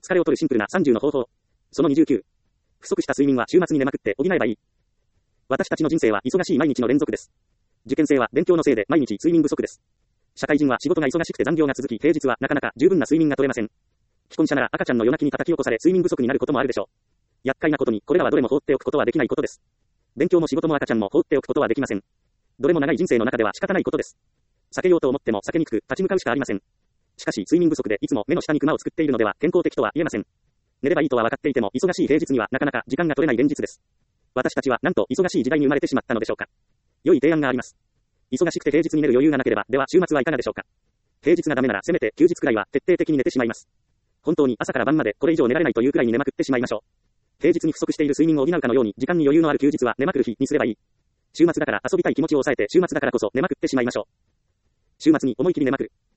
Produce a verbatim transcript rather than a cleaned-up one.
疲れを取るシンプルなさんじゅうの方法。そのにじゅうきゅう。不足した睡眠は週末に寝まくって補えばいい。私たちの人生は忙しい毎日の連続です。受験生は勉強のせいで毎日睡眠不足です。社会人は仕事が忙しくて残業が続き、平日はなかなか十分な睡眠が取れません。既婚者なら赤ちゃんの夜泣きに叩き起こされ睡眠不足になることもあるでしょう。厄介なことにこれらはどれも放っておくことはできないことです。勉強も仕事も赤ちゃんも放っておくことはできません。どれも長い人生の中では仕方ないことです。避けようと思っても避けにくく立ち向かうしかありません。しかし睡眠不足でいつも目の下にクマを作っているのでは健康的とは言えません。寝ればいいとは分かっていても忙しい平日にはなかなか時間が取れない現実です。私たちはなんと忙しい時代に生まれてしまったのでしょうか。良い提案があります。忙しくて平日に寝る余裕がなければ、では週末はいかがでしょうか。平日がダメならせめて休日くらいは徹底的に寝てしまいます。本当に朝から晩までこれ以上寝られないというくらいに寝まくってしまいましょう。平日に不足している睡眠を補うかのように時間に余裕のある休日は寝まくる日にすればいい。週末だから遊びたい気持ちを抑えて週末だからこそ寝まくってしまいましょう。週末に思い切り寝まくる。